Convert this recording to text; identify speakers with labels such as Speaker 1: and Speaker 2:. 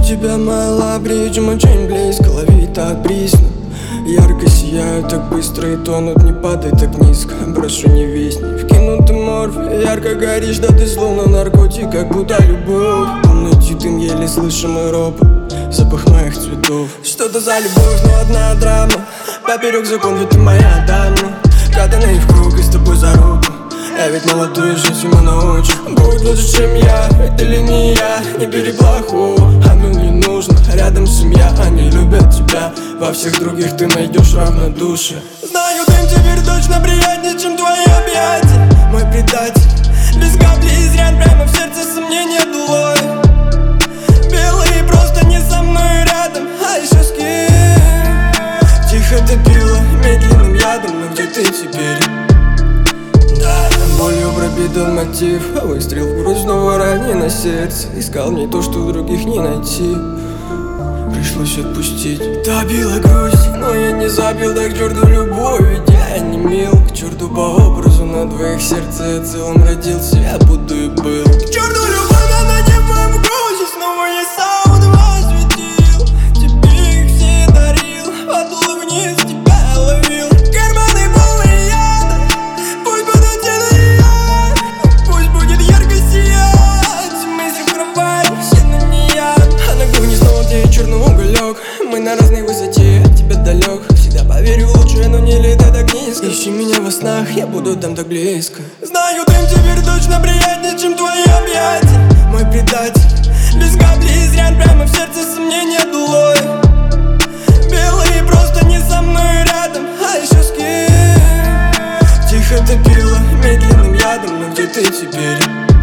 Speaker 1: тебя, моя лабри, очень близко, лови так присно. Ярко сияют, так быстро и тонут, не падай так низко. Прошу, не висни, вкинутый морф, ярко горишь, да ты словно наркотик, как будто любовь. В комнате дым, еле слышимый ропот, запах моих цветов. Что-то за любовь, но одна драма, поперек закон, ведь ты моя дама. Катанный в круг и с тобой за руку, я ведь молодой, жить ему научу. Будет лучше, чем я, это ли не я, не бери плохого, оно не нужно. Рядом семья, они любят тебя, во всех других ты найдешь равнодушие. Знаю, дым теперь точно приятнее, чем твои объятия. Мой предатель, без капли изрян, прямо в сердце сомнения долой. Белый просто не со мной рядом, а еще с кем. Тихо топила медленным ядом, но где ты теперь? Болью пропитан мотив, выстрел в грудь, снова ранено сердце. Искал мне то, что у других не найти, пришлось отпустить. Добила грусть, но я не забил, так к черту любовь, ведь я не мил. К черту по образу на двоих сердце я целым родился, я буду и был. К черту любовь, она не в моем вкусе, снова я саунд осветил. Тебе их все дарил, подул вниз, тебя ловил. Карманы полные яда, пусть будут тянуть яд, пусть будет ярко сиять. Мысли в кровать, все на не я, а на кухне снова где черный уголек. Мы на разной высоте, от тебя далек. Всегда поверю в лучшее, но не летай так низко. Ищи меня во снах, я буду там так близко. Знаю, дым теперь точно приятнее, чем твои объятия. Мой предатель, без капли изрян, прямо в сердце сомнения долой. Белый просто не со мной рядом, а еще с кем. Тихо топила медленным ядом, но где ты теперь?